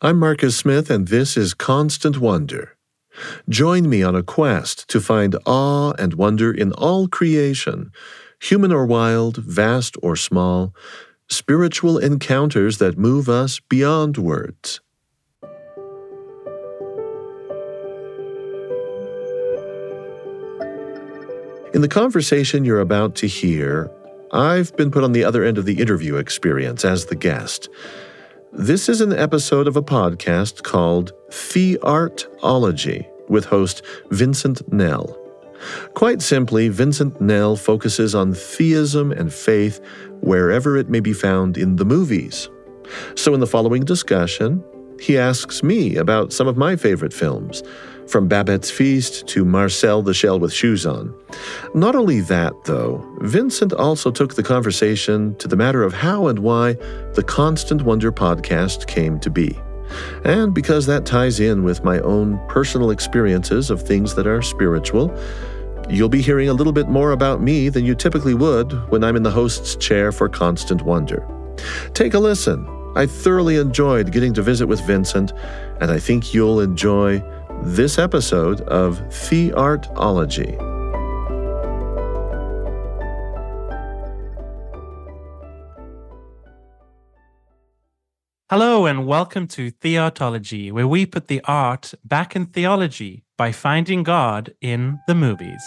I'm Marcus Smith, and this is Constant Wonder. Join me on a quest to find awe and wonder in all creation, human or wild, vast or small, spiritual encounters that move us beyond words. In the conversation you're about to hear, I've been put on the other end of the interview experience as the guest. This is an episode of a podcast called Theartology with host Vincent Nell. Quite simply, Vincent Nell focuses on theism and faith wherever it may be found in the movies. So in the following discussion, he asks me about some of my favorite films, from Babette's Feast to Marcel the Shell with Shoes On. Not only that, though, Vincent also took the conversation to the matter of how and why the Constant Wonder podcast came to be. And because that ties in with my own personal experiences of things that are spiritual, you'll be hearing a little bit more about me than you typically would when I'm in the host's chair for Constant Wonder. Take a listen. I thoroughly enjoyed getting to visit with Vincent, and I think you'll enjoy this episode of Theartology. Hello and welcome to Theartology, where we put the art back in theology by finding God in the movies.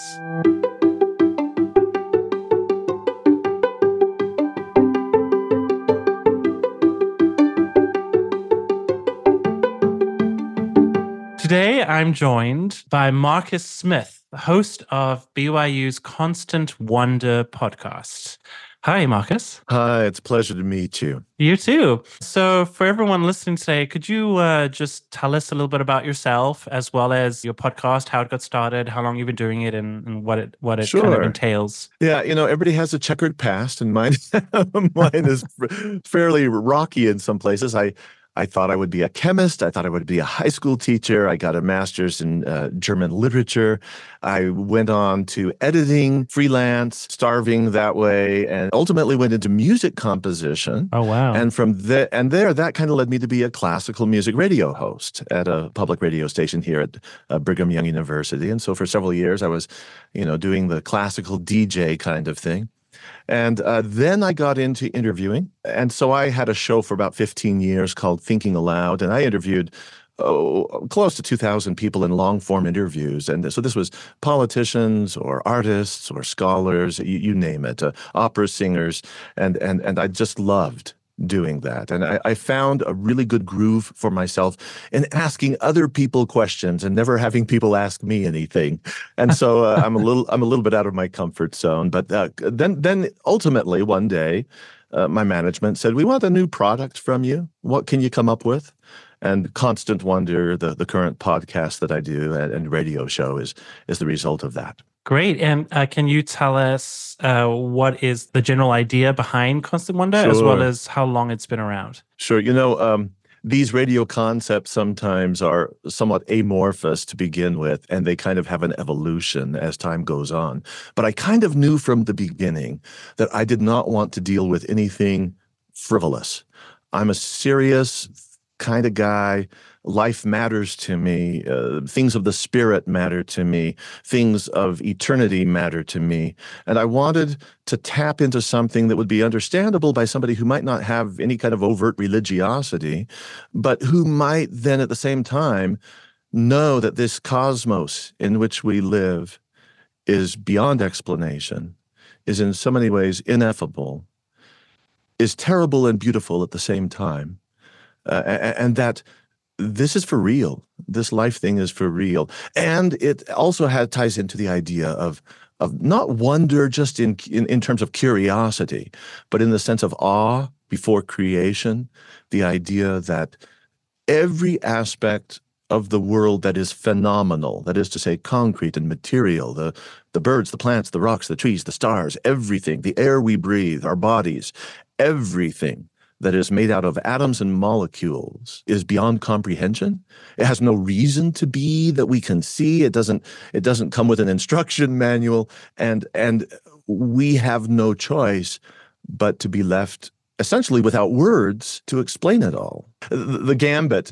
Today, I'm joined by Marcus Smith, the host of BYU's Constant Wonder podcast. Hi, Marcus. Hi, it's a pleasure to meet you. You too. So for everyone listening today, could you just tell us a little bit about yourself as well as your podcast, how it got started, how long you've been doing it, and what it Sure. kind of entails? Yeah, everybody has a checkered past, and mine is fairly rocky in some places. I thought I would be a chemist. I thought I would be a high school teacher. I got a master's in German literature. I went on to editing, freelance, starving that way, and ultimately went into music composition. Oh, wow. And from there, that kind of led me to be a classical music radio host at a public radio station here at Brigham Young University. And so for several years, I was, doing the classical DJ kind of thing. And then I got into interviewing. And so I had a show for about 15 years called Thinking Aloud. And I interviewed close to 2,000 people in long-form interviews. And so this was politicians or artists or scholars, you name it, opera singers. And I just loved doing that. And I found a really good groove for myself in asking other people questions and never having people ask me anything. And so I'm a little bit out of my comfort zone. But then ultimately one day, my management said, "We want a new product from you. What can you come up with?" And Constant Wonder, the current podcast that I do and radio show is the result of that. Great. And can you tell us what is the general idea behind Constant Wonder, as well as how long it's been around? Sure. These radio concepts sometimes are somewhat amorphous to begin with, and they kind of have an evolution as time goes on. But I kind of knew from the beginning that I did not want to deal with anything frivolous. I'm a serious kind of guy. Life matters to me. Things of the spirit matter to me. Things of eternity matter to me. And I wanted to tap into something that would be understandable by somebody who might not have any kind of overt religiosity, but who might then at the same time know that this cosmos in which we live is beyond explanation, is in so many ways ineffable, is terrible and beautiful at the same time, and that this is for real. This life thing is for real. And it also ties into the idea of not wonder just in terms of curiosity, but in the sense of awe before creation, the idea that every aspect of the world that is phenomenal, that is to say concrete and material, the birds, the plants, the rocks, the trees, the stars, everything, the air we breathe, our bodies, everything that is made out of atoms and molecules is beyond comprehension. It has no reason to be that we can see. It doesn't come with an instruction manual, and we have no choice but to be left essentially without words to explain it all. The gambit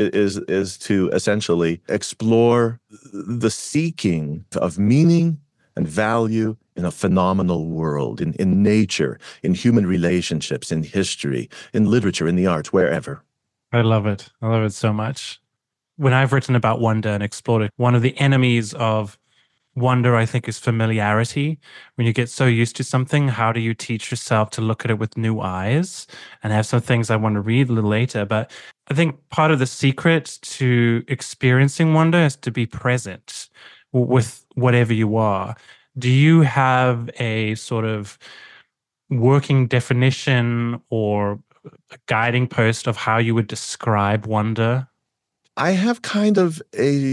is to essentially explore the seeking of meaning and value in a phenomenal world, in nature, in human relationships, in history, in literature, in the arts, wherever. I love it. I love it so much. When I've written about wonder and explored it, one of the enemies of wonder, I think, is familiarity. When you get so used to something, how do you teach yourself to look at it with new eyes? And I have some things I want to read a little later. But I think part of the secret to experiencing wonder is to be present with whatever you are. Do you have a sort of working definition or a guiding post of how you would describe wonder? I have kind of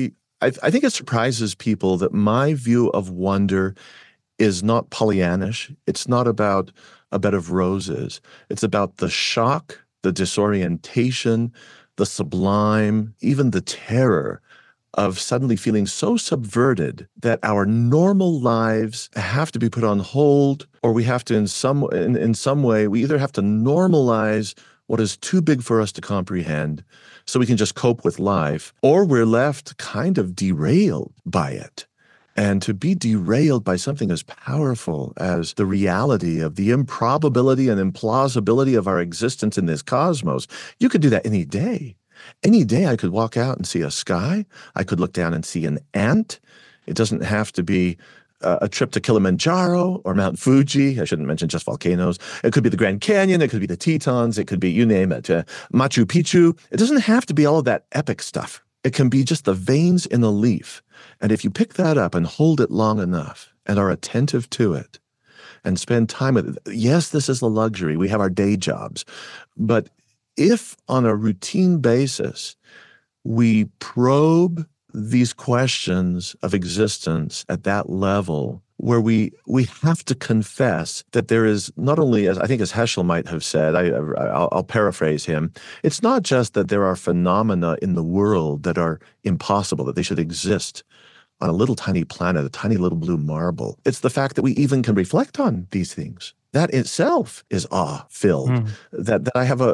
I think it surprises people that my view of wonder is not Pollyannish. It's not about a bed of roses. It's about the shock, the disorientation, the sublime, even the terror of suddenly feeling so subverted that our normal lives have to be put on hold, or we have to in some way, we either have to normalize what is too big for us to comprehend so we can just cope with life, or we're left kind of derailed by it. And to be derailed by something as powerful as the reality of the improbability and implausibility of our existence in this cosmos, you could do that any day. Any day I could walk out and see a sky. I could look down and see an ant. It doesn't have to be a trip to Kilimanjaro or Mount Fuji. I shouldn't mention just volcanoes. It could be the Grand Canyon. It could be the Tetons. It could be, you name it, Machu Picchu. It doesn't have to be all of that epic stuff. It can be just the veins in a leaf. And if you pick that up and hold it long enough and are attentive to it and spend time with it, yes, this is a luxury. We have our day jobs. But if on a routine basis we probe these questions of existence at that level, where we have to confess that there is not only, as I think as Heschel might have said, I'll paraphrase him, it's not just that there are phenomena in the world that are impossible, that they should exist on a little tiny planet, a tiny little blue marble. It's the fact that we even can reflect on these things. That itself is awe-filled, that I have a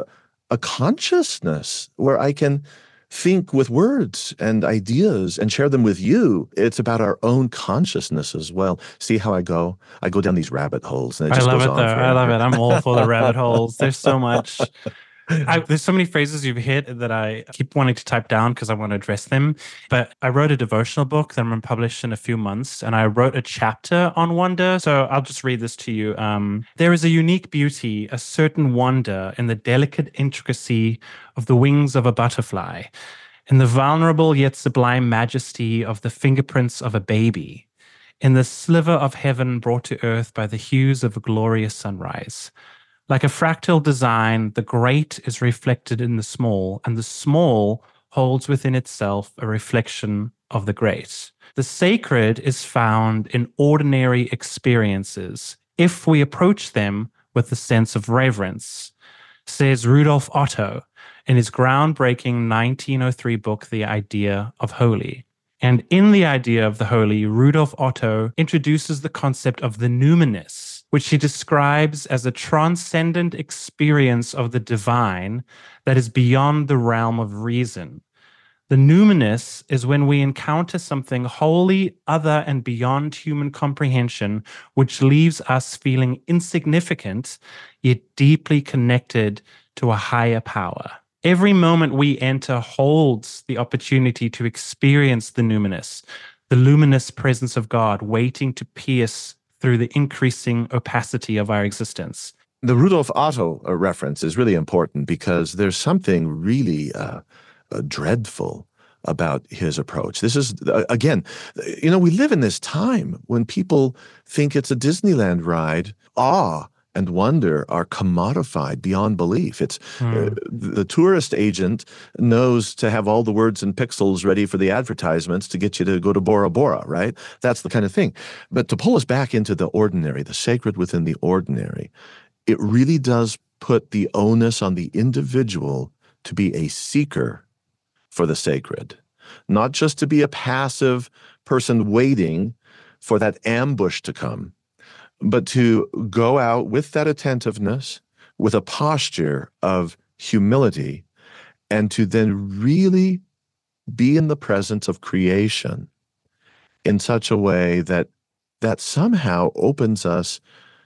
consciousness where I can think with words and ideas and share them with you. It's about our own consciousness as well. See how I go? I go down these rabbit holes. And it just I love goes it, on though. forever. I love it. I'm all for the rabbit holes. There's so much. There's so many phrases you've hit that I keep wanting to type down because I want to address them. But I wrote a devotional book that I'm going to publish in a few months, and I wrote a chapter on wonder. So I'll just read this to you. There is a unique beauty, a certain wonder in the delicate intricacy of the wings of a butterfly, in the vulnerable yet sublime majesty of the fingerprints of a baby, in the sliver of heaven brought to earth by the hues of a glorious sunrise. Like a fractal design, the great is reflected in the small, and the small holds within itself a reflection of the great. The sacred is found in ordinary experiences if we approach them with a sense of reverence, says Rudolf Otto in his groundbreaking 1903 book, The Idea of Holy. And in The Idea of the Holy, Rudolf Otto introduces the concept of the numinous, which he describes as a transcendent experience of the divine that is beyond the realm of reason. The numinous is when we encounter something wholly other and beyond human comprehension, which leaves us feeling insignificant, yet deeply connected to a higher power. Every moment we enter holds the opportunity to experience the numinous, the luminous presence of God waiting to pierce through the increasing opacity of our existence. The Rudolf Otto reference is really important because there's something really dreadful about his approach. This is, again, we live in this time when people think it's a Disneyland ride. Awe and wonder are commodified beyond belief. It's the tourist agent knows to have all the words and pixels ready for the advertisements to get you to go to Bora Bora, right? That's the kind of thing. But to pull us back into the ordinary, the sacred within the ordinary, it really does put the onus on the individual to be a seeker for the sacred, not just to be a passive person waiting for that ambush to come, but to go out with that attentiveness, with a posture of humility, and to then really be in the presence of creation in such a way that somehow opens us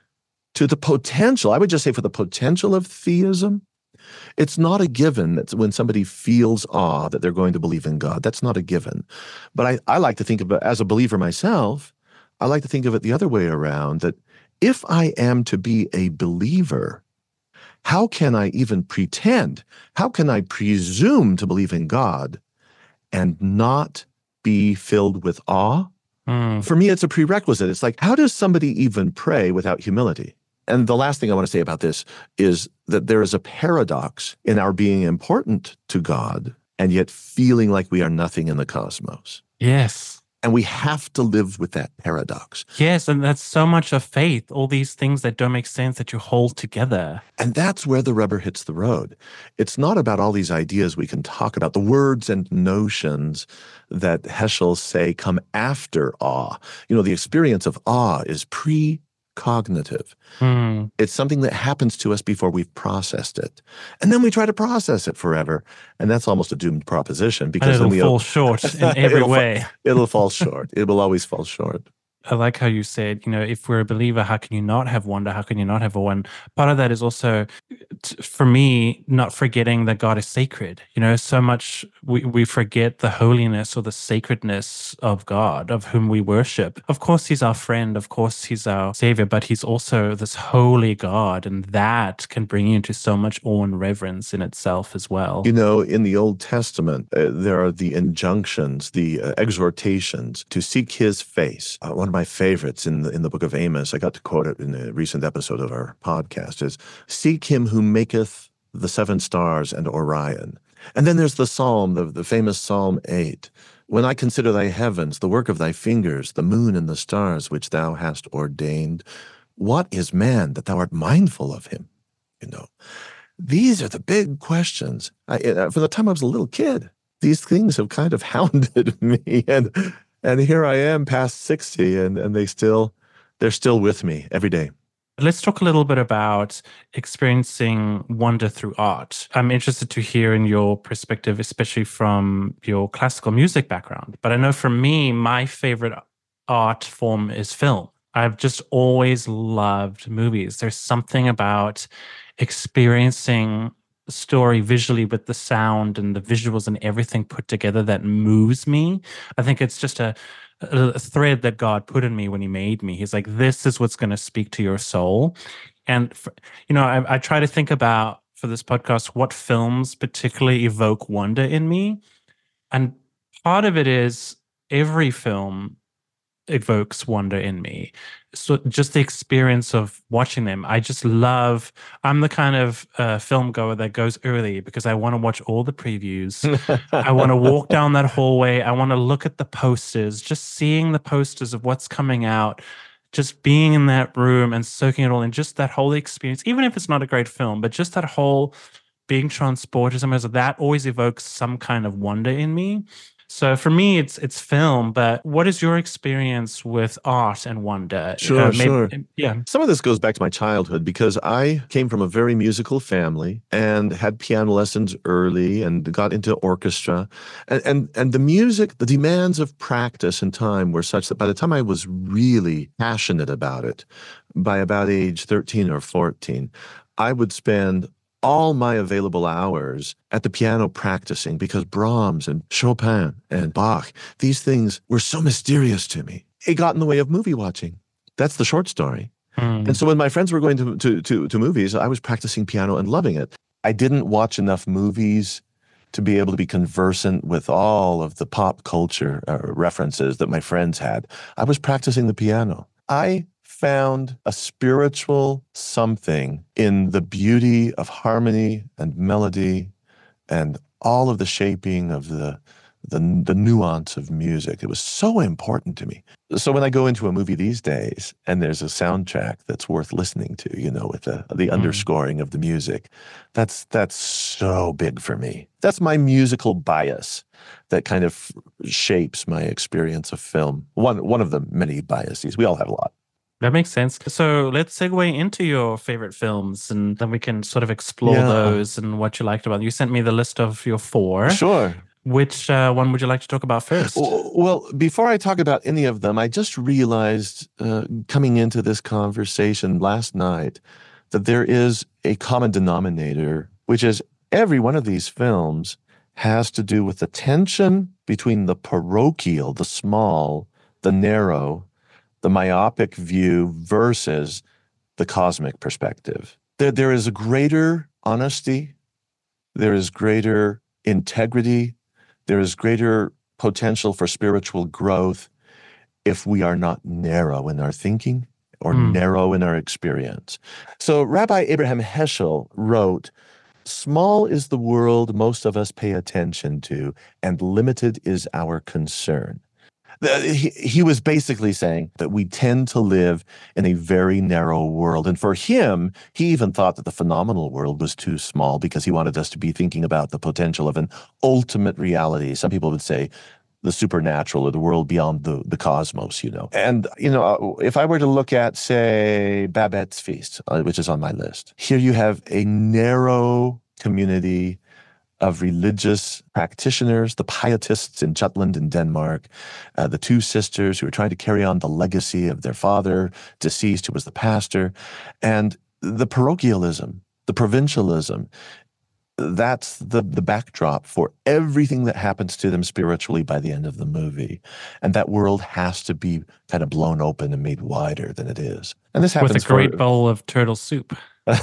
to the potential. I would just say for the potential of theism. It's not a given that when somebody feels awe that they're going to believe in God. That's not a given. But I like to think of it as a believer myself. I like to think of it the other way around, that if I am to be a believer, how can I even pretend? How can I presume to believe in God and not be filled with awe? For me, it's a prerequisite. It's like, how does somebody even pray without humility? And the last thing I want to say about this is that there is a paradox in our being important to God and yet feeling like we are nothing in the cosmos. Yes. And we have to live with that paradox. Yes, and that's so much of faith, all these things that don't make sense that you hold together. And that's where the rubber hits the road. It's not about all these ideas we can talk about, the words and notions that Heschel say come after awe. You know, the experience of awe is precognitive. It's something that happens to us before we've processed it. And then we try to process it forever. And that's almost a doomed proposition, because it'll fall short in every way. It'll fall short. It will always fall short. I like how you said, you know, if we're a believer, how can you not have wonder? How can you not have awe? And part of that is also, for me, not forgetting that God is sacred. You know, so much we forget the holiness or the sacredness of God, of whom we worship. Of course, he's our friend. Of course, he's our savior, but he's also this holy God. And that can bring you into so much awe and reverence in itself as well. You know, in the Old Testament, there are the injunctions, the exhortations to seek his face. One of my favorites in the book of Amos, I got to quote it in a recent episode of our podcast, is seek him who maketh the seven stars and Orion. And then there's the psalm, the famous Psalm 8. When I consider thy heavens, the work of thy fingers, the moon and the stars which thou hast ordained, what is man that thou art mindful of him? You know, these are the big questions. From the time I was a little kid, these things have kind of hounded me, and here I am past 60, and they're still with me every day. Let's talk a little bit about experiencing wonder through art. I'm interested to hear in your perspective, especially from your classical music background. But I know for me, my favorite art form is film. I've just always loved movies. There's something about experiencing story visually with the sound and the visuals and everything put together that moves me. I think it's just a thread that God put in me when he made me. He's like, this is what's going to speak to your soul. And, I try to think about, for this podcast, what films particularly evoke wonder in me. And part of it is every film evokes wonder in me. So just the experience of watching them, I'm the kind of film goer that goes early because I want to watch all the previews. I want to walk down that hallway. I want to look at the posters, just seeing the posters of what's coming out, just being in that room and soaking it all in, just that whole experience, even if it's not a great film, but just that whole being transported somewhere, that always evokes some kind of wonder in me. So for me, it's film, but what is your experience with art and wonder? Sure. Yeah. Some of this goes back to my childhood, because I came from a very musical family and had piano lessons early and got into orchestra. And the music, the demands of practice and time were such that by the time I was really passionate about it, by about age 13 or 14, I would spend all my available hours at the piano practicing, because Brahms and Chopin and Bach, these things were so mysterious to me. It got in the way of movie watching. That's the short story. And so when my friends were going to movies, I was practicing piano and loving it. I didn't watch enough movies to be able to be conversant with all of the pop culture references that my friends had. I was practicing the piano. I found a spiritual something in the beauty of harmony and melody and all of the shaping of the nuance of music. It was so important to me. So when I go into a movie these days and there's a soundtrack that's worth listening to, with the underscoring of the music, that's so big for me. That's my musical bias that kind of shapes my experience of film. One of the many biases. We all have a lot. That makes sense. So let's segue into your favorite films and then we can sort of explore Yeah, those and what you liked about them. You sent me the list of your four. sure. Which one would you like to talk about first? Well, before I talk about any of them, I just realized coming into this conversation last night that there is a common denominator, which is every one of these films has to do with the tension between the parochial, the small, the narrow, the myopic view versus the cosmic perspective. There is a greater honesty, there is greater integrity, there is greater potential for spiritual growth if we are not narrow in our thinking or Hmm. narrow in our experience. So Rabbi Abraham Heschel wrote, "Small is the world most of us pay attention to, and limited is our concern." He was basically saying that we tend to live in a very narrow world. And for him, he even thought that the phenomenal world was too small because he wanted us to be thinking about the potential of an ultimate reality. Some people would say the supernatural or the world beyond the cosmos, you know. And, if I were to look at, say, Babette's Feast, which is on my list, here you have a narrow community of religious practitioners, the pietists in Jutland in Denmark, the two sisters who were trying to carry on the legacy of their father, deceased, who was the pastor, and the parochialism, the provincialism. That's the backdrop for everything that happens to them spiritually by the end of the movie. And that world has to be kind of blown open and made wider than it is. And this With a happens great for bowl of turtle soup.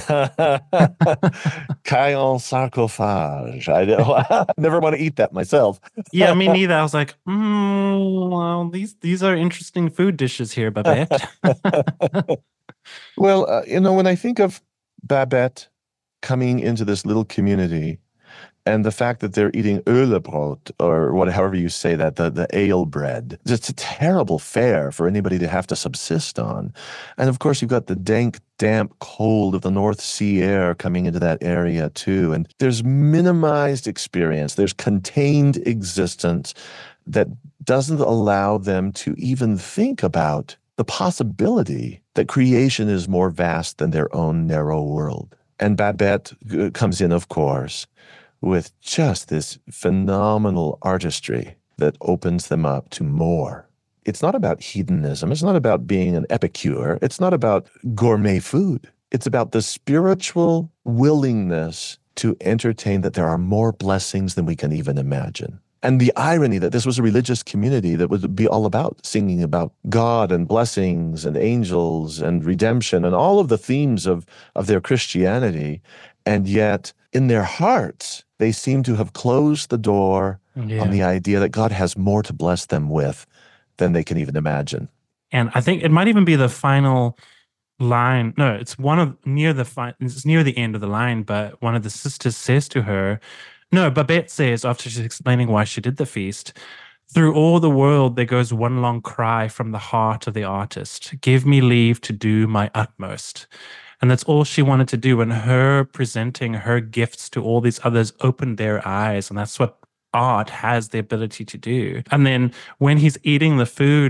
Caillon sarcophage. I never want to eat that myself. Yeah, me neither. I was like, well, these are interesting food dishes here, Babette. Well, when I think of Babette coming into this little community and the fact that they're eating Ölebrot or however you say that, the ale bread, it's a terrible fare for anybody to have to subsist on. And of course, you've got the dank, damp cold of the North Sea air coming into that area too. And there's minimized experience, there's contained existence that doesn't allow them to even think about the possibility that creation is more vast than their own narrow world. And Babette comes in, of course, with just this phenomenal artistry that opens them up to more. It's not about hedonism. It's not about being an epicure. It's not about gourmet food. It's about the spiritual willingness to entertain that there are more blessings than we can even imagine. And the irony that this was a religious community that would be all about singing about God and blessings and angels and redemption and all of the themes of their Christianity. And yet, in their hearts, they seem to have closed the door on the idea that God has more to bless them with than they can even imagine. And I think it might even be the final line. No, it's it's near the end of the line, but one of the sisters says to her, no, Babette says, after she's explaining why she did the feast, through all the world there goes one long cry from the heart of the artist. Give me leave to do my utmost. And that's all she wanted to do. And her presenting her gifts to all these others opened their eyes. And that's what art has the ability to do. And then when he's eating the food,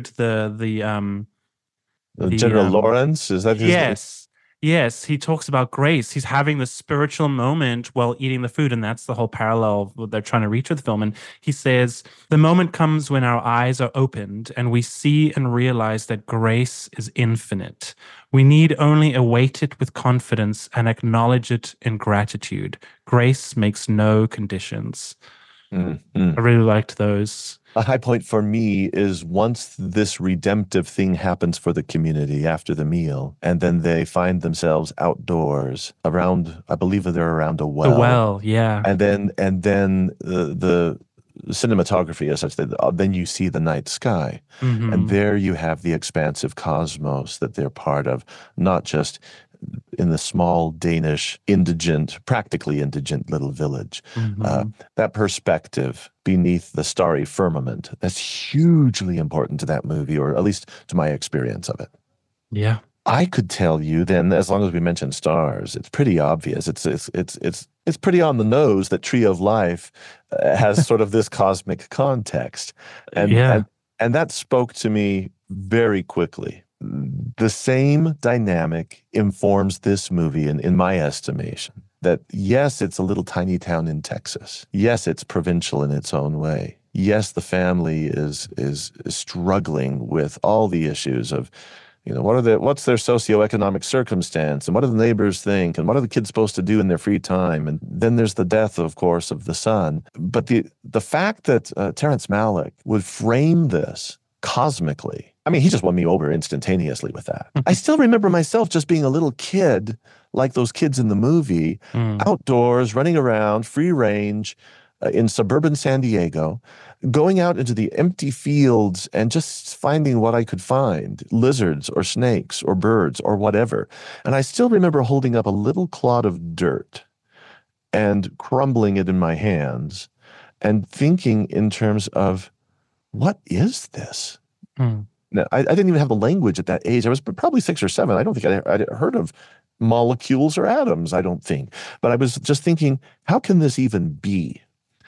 General Lawrence, is that his name? Yes, he talks about grace. He's having this spiritual moment while eating the food, and that's the whole parallel of what they're trying to reach with the film. And he says, the moment comes when our eyes are opened and we see and realize that grace is infinite. We need only await it with confidence and acknowledge it in gratitude. Grace makes no conditions. Mm-hmm. I really liked those. A high point for me is once this redemptive thing happens for the community after the meal, and then they find themselves outdoors around, I believe they're around a well. The well, yeah. And then the cinematography is such that then you see the night sky. Mm-hmm. And there you have the expansive cosmos that they're part of, not just in the small Danish practically indigent little village. Mm-hmm. That perspective beneath the starry firmament, that's hugely important to that movie, or at least to my experience of it. Yeah. I could tell you then, as long as we mention stars, it's pretty obvious. It's pretty on the nose that Tree of Life has sort of this cosmic context. And that spoke to me very quickly. the same dynamic informs this movie in my estimation. That yes, it's a little tiny town in Texas. Yes, it's provincial in its own way. Yes, the family is struggling with all the issues of, what's their socioeconomic circumstance, and what do the neighbors think, and what are the kids supposed to do in their free time? And then there's the death, of course, of the son. But the fact that Terrence Malick would frame this cosmically, I mean, he just won me over instantaneously with that. I still remember myself just being a little kid, like those kids in the movie, outdoors, running around, free range, in suburban San Diego, going out into the empty fields and just finding what I could find, lizards or snakes or birds or whatever. And I still remember holding up a little clod of dirt and crumbling it in my hands and thinking in terms of, what is this? Now, I didn't even have the language at that age. I was probably 6 or 7. I don't think I'd heard of molecules or atoms, I don't think. But I was just thinking, how can this even be?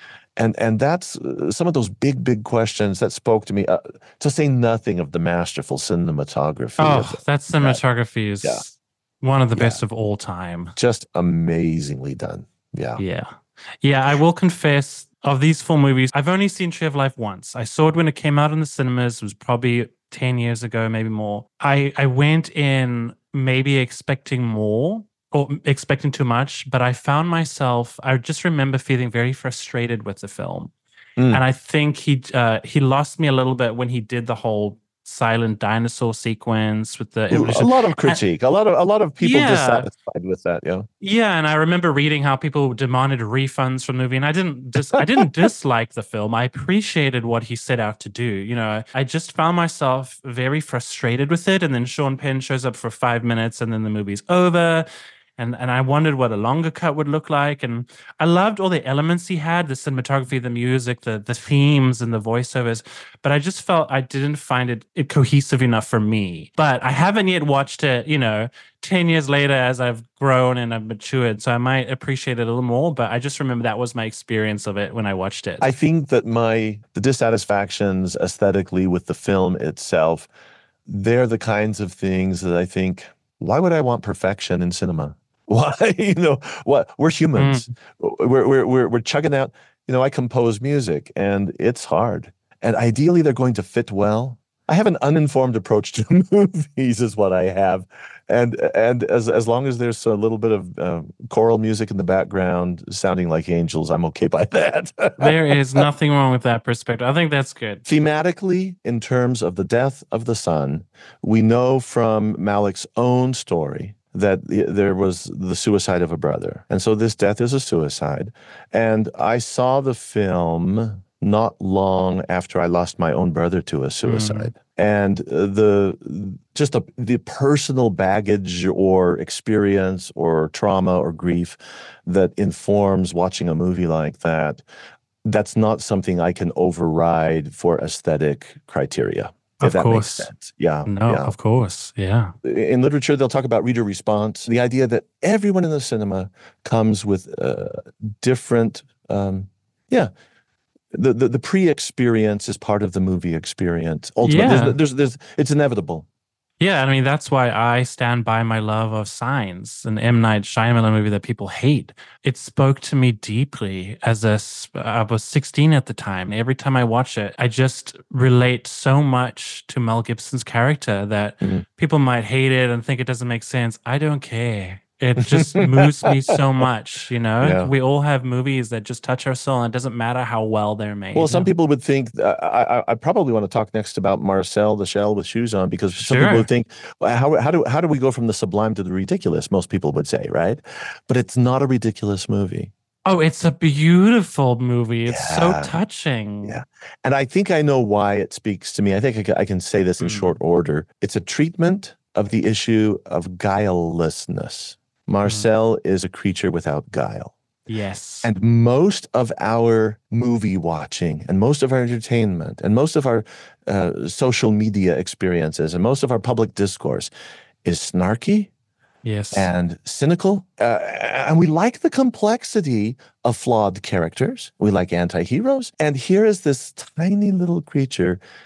And that's some of those big questions that spoke to me, to say nothing of the masterful cinematography. Oh, that cinematography is one of the best of all time. Just amazingly done. Yeah. I will confess, of these 4 movies, I've only seen Tree of Life once. I saw it when it came out in the cinemas. It was probably 10 years ago, maybe more. I went in maybe expecting more, or expecting too much, but I found myself, I just remember feeling very frustrated with the film. And I think he lost me a little bit when he did the whole silent dinosaur sequence with the evolution. A lot of critique, a lot of people dissatisfied with that. And I remember reading how people demanded refunds from the movie, and I didn't dislike the film. I appreciated what he set out to do. I just found myself very frustrated with it. And then Sean Penn shows up for 5 minutes, and then the movie's over. And I wondered what a longer cut would look like. And I loved all the elements he had, the cinematography, the music, the themes, and the voiceovers. But I just felt I didn't find it cohesive enough for me. But I haven't yet watched it, 10 years later as I've grown and I've matured. So I might appreciate it a little more. But I just remember that was my experience of it when I watched it. I think that the dissatisfactions aesthetically with the film itself, they're the kinds of things that I think, why would I want perfection in cinema? Why? What? We're humans. We're chugging out. I compose music, and it's hard. And ideally, they're going to fit well. I have an uninformed approach to movies, is what I have. And as long as there's a little bit of choral music in the background, sounding like angels, I'm okay by that. There is nothing wrong with that perspective. I think that's good. Thematically, in terms of the death of the son, we know from Malick's own story that there was the suicide of a brother. And so this death is a suicide. And I saw the film not long after I lost my own brother to a suicide. And the personal baggage or experience or trauma or grief that informs watching a movie like that, that's not something I can override for aesthetic criteria. If that makes sense. Of course. Yeah. In literature, they'll talk about reader response, the idea that everyone in the cinema comes with different, the pre-experience is part of the movie experience. Ultimately, it's inevitable. Yeah, I mean, that's why I stand by my love of Signs, an M. Night Shyamalan movie that people hate. It spoke to me deeply I was 16 at the time. Every time I watch it, I just relate so much to Mel Gibson's character that people might hate it and think it doesn't make sense. I don't care. It just moves me so much, Yeah. We all have movies that just touch our soul, and it doesn't matter how well they're made. Well, some people would think, I probably want to talk next about Marcel the Shell with Shoes On, because some people would think, well, how do we go from the sublime to the ridiculous? Most people would say, right? But it's not a ridiculous movie. Oh, it's a beautiful movie. It's so touching. Yeah. And I think I know why it speaks to me. I think I can say this in short order. It's a treatment of the issue of guilelessness. Marcel is a creature without guile. Yes. And most of our movie watching and most of our entertainment and most of our social media experiences and most of our public discourse is snarky. Yes. And cynical. And we like the complexity of flawed characters. We like anti-heroes. And here is this tiny little creature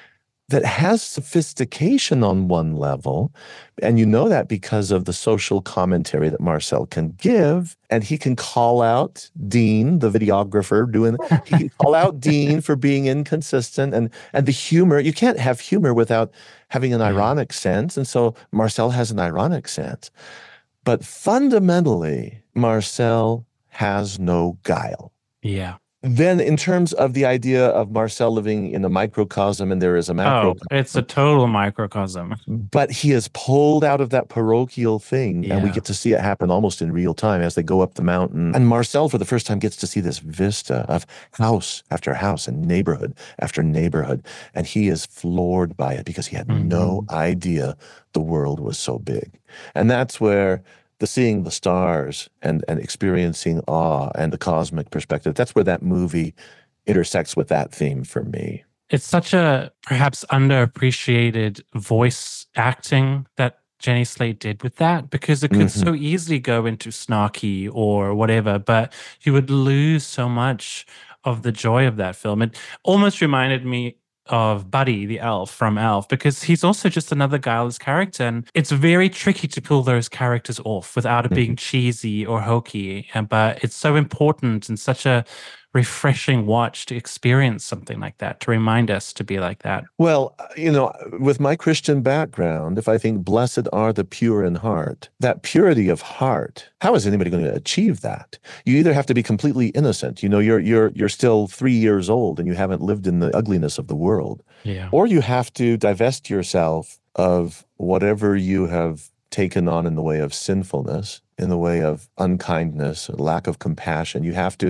that has sophistication on one level. And you know that because of the social commentary that Marcel can give. And he can call out Dean, the videographer, he can call out Dean for being inconsistent. And the humor, you can't have humor without having an ironic sense. And so Marcel has an ironic sense. But fundamentally, Marcel has no guile. Yeah. Then in terms of the idea of Marcel living in a microcosm and there is a macrocosm. Oh, it's a total microcosm. But he is pulled out of that parochial thing, and we Yeah. get to see it happen almost in real time as they go up the mountain. And Marcel, for the first time, gets to see this vista of house after house and neighborhood after neighborhood. And he is floored by it because he had no idea the world was so big. And that's where the seeing the stars and experiencing awe and the cosmic perspective, that's where that movie intersects with that theme for me. It's such a perhaps underappreciated voice acting that Jenny Slate did with that, because it could so easily go into snarky or whatever, but you would lose so much of the joy of that film. It almost reminded me of Buddy the elf from Elf, because he's also just another guileless character, and it's very tricky to pull those characters off without it being cheesy or hokey. But it's so important and such a refreshing watch to experience something like that, to remind us to be like that. Well, with my Christian background, if I think blessed are the pure in heart, that purity of heart, how is anybody going to achieve that? You either have to be completely innocent, you're still 3 years old and you haven't lived in the ugliness of the world, or you have to divest yourself of whatever you have taken on in the way of sinfulness, in the way of unkindness, lack of compassion. You have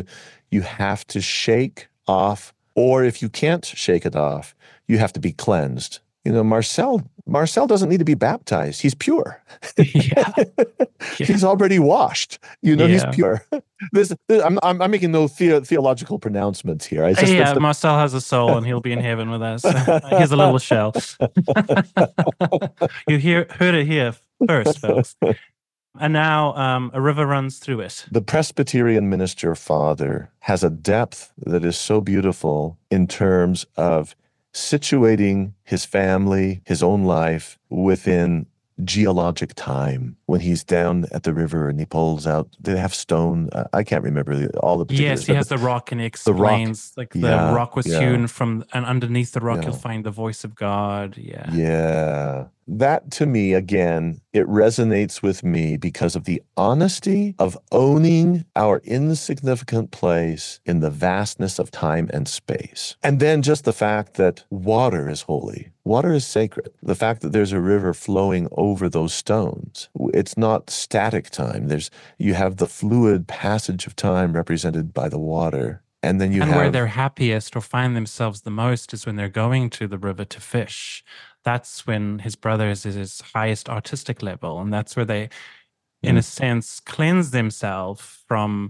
to shake off, or if you can't shake it off, you have to be cleansed. Marcel doesn't need to be baptized. He's pure. He's already washed. He's pure. I'm making no theological pronouncements here. Marcel has a soul and he'll be in heaven with us. Here's a little shell. You heard it here first, folks. And now a river runs through it. The Presbyterian minister father has a depth that is so beautiful in terms of situating his family, his own life within geologic time. When he's down at the river and he pulls out, they have stone. I can't remember all the particulars. Yes, he has the rock and he explains the rock was hewn from, and underneath the rock you'll find the voice of God. Yeah. That to me, again, it resonates with me because of the honesty of owning our insignificant place in the vastness of time and space. And then just the fact that water is holy. Water is sacred. The fact that there's a river flowing over those stones. It's not static time. You have the fluid passage of time represented by the water. And then where they're happiest or find themselves the most is when they're going to the river to fish. That's when his brother is at his highest artistic level. And that's where they, in a sense, cleanse themselves from,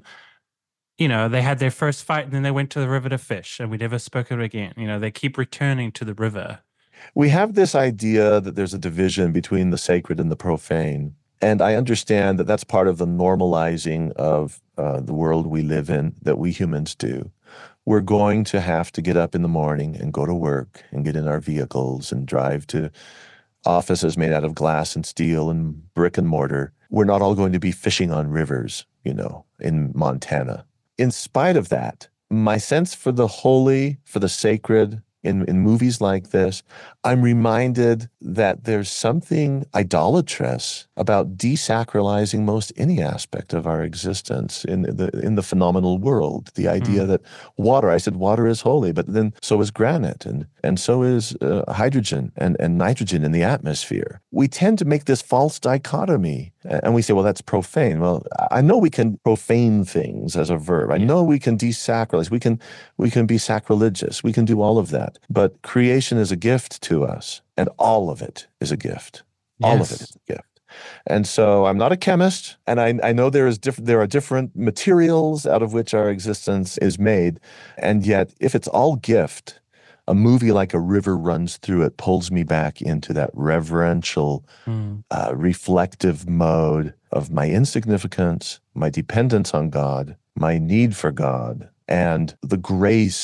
they had their first fight and then they went to the river to fish and we never spoke of it again. They keep returning to the river. We have this idea that there's a division between the sacred and the profane. And I understand that that's part of the normalizing of the world we live in, that we humans do. We're going to have to get up in the morning and go to work and get in our vehicles and drive to offices made out of glass and steel and brick and mortar. We're not all going to be fishing on rivers, in Montana. In spite of that, my sense for the holy, for the sacred, in movies like this, I'm reminded that there's something idolatrous about desacralizing most any aspect of our existence in the phenomenal world. The idea that water, I said water is holy, but then so is granite and so is hydrogen and nitrogen in the atmosphere. We tend to make this false dichotomy and we say, well, that's profane. Well, I know we can profane things as a verb. I know we can desacralize. We can be sacrilegious. We can do all of that. But creation is a gift to us, and all of it is a gift. Yes. All of it is a gift. And so I'm not a chemist, and I know there are different materials out of which our existence is made, and yet if it's all gift, a movie like A River Runs Through It pulls me back into that reverential, reflective mode of my insignificance, my dependence on God, my need for God, and the grace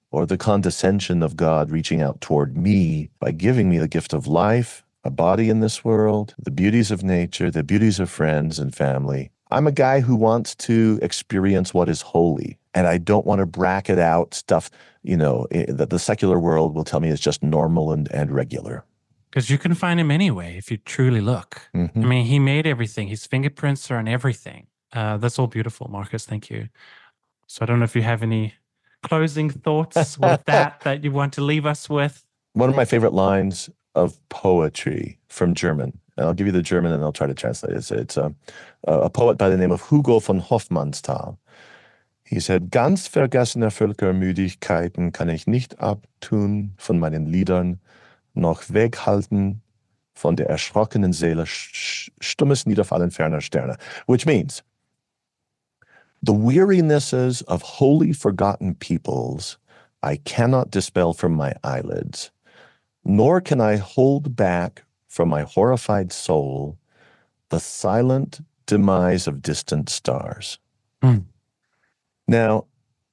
or the condescension of God reaching out toward me by giving me the gift of life, a body in this world, the beauties of nature, the beauties of friends and family. I'm a guy who wants to experience what is holy, and I don't want to bracket out stuff, that the secular world will tell me is just normal and regular. Because you can find him anyway if you truly look. Mm-hmm. I mean, he made everything. His fingerprints are on everything. That's all beautiful, Marcus. Thank you. So I don't know if you have any closing thoughts with that you want to leave us with. One of my favorite lines of poetry from German, and I'll give you the German and I'll try to translate it. It's a poet by the name of Hugo von Hofmannsthal. He said, "Ganz vergessener Völkermüdigkeiten kann ich nicht abtun von meinen Liedern, noch weghalten von der erschrockenen Seele stummes Niederfallen ferner Sterne," which means, the wearinesses of wholly forgotten peoples I cannot dispel from my eyelids, nor can I hold back from my horrified soul the silent demise of distant stars. Mm. Now,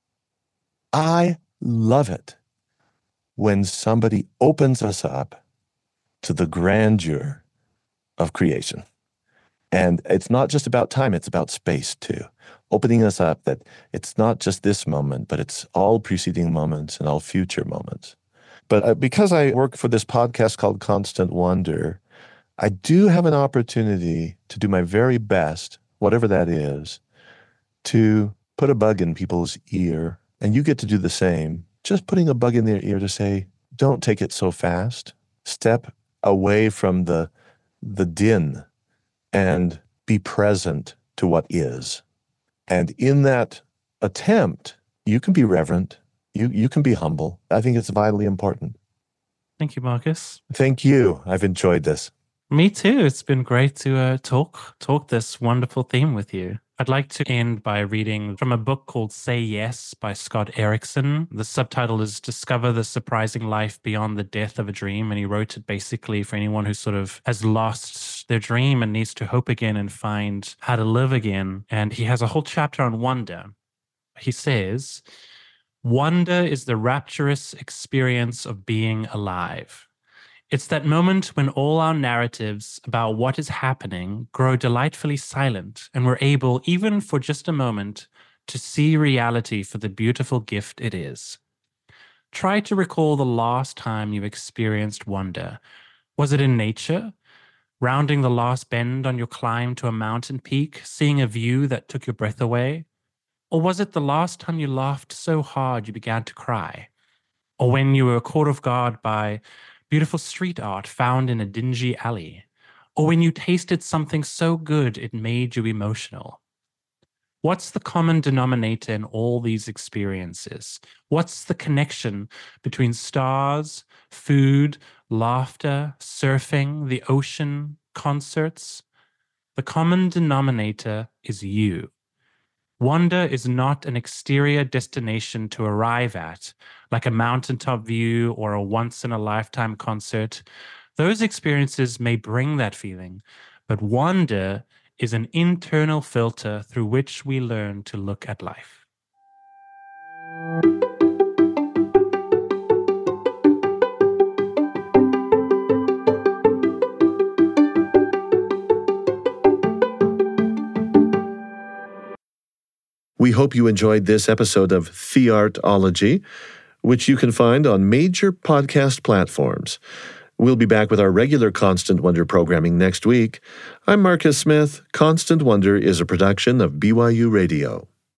I love it when somebody opens us up to the grandeur of creation. And it's not just about time, it's about space too. Opening us up that it's not just this moment, but it's all preceding moments and all future moments. But because I work for this podcast called Constant Wonder, I do have an opportunity to do my very best, whatever that is, to put a bug in people's ear. And you get to do the same. Just putting a bug in their ear to say, don't take it so fast. Step away from the din and be present to what is. And in that attempt, you can be reverent. You can be humble. I think it's vitally important. Thank you, Marcus. Thank you. I've enjoyed this. Me too. It's been great to talk this wonderful theme with you. I'd like to end by reading from a book called Say Yes by Scott Erickson. The subtitle is Discover the Surprising Life Beyond the Death of a Dream. And he wrote it basically for anyone who sort of has lost their dream and needs to hope again and find how to live again. And he has a whole chapter on wonder. He says, "Wonder is the rapturous experience of being alive. It's that moment when all our narratives about what is happening grow delightfully silent, and we're able, even for just a moment, to see reality for the beautiful gift it is. Try to recall the last time you experienced wonder. Was it in nature? Rounding the last bend on your climb to a mountain peak, seeing a view that took your breath away? Or was it the last time you laughed so hard you began to cry? Or when you were caught off guard by beautiful street art found in a dingy alley? Or when you tasted something so good it made you emotional? What's the common denominator in all these experiences? What's the connection between stars, food, laughter, surfing, the ocean, concerts? The common denominator is you. Wonder is not an exterior destination to arrive at, like a mountaintop view or a once-in-a-lifetime concert. Those experiences may bring that feeling, but wonder is an internal filter through which we learn to look at life." We hope you enjoyed this episode of Theartology, which you can find on major podcast platforms. We'll be back with our regular Constant Wonder programming next week. I'm Marcus Smith. Constant Wonder is a production of BYU Radio.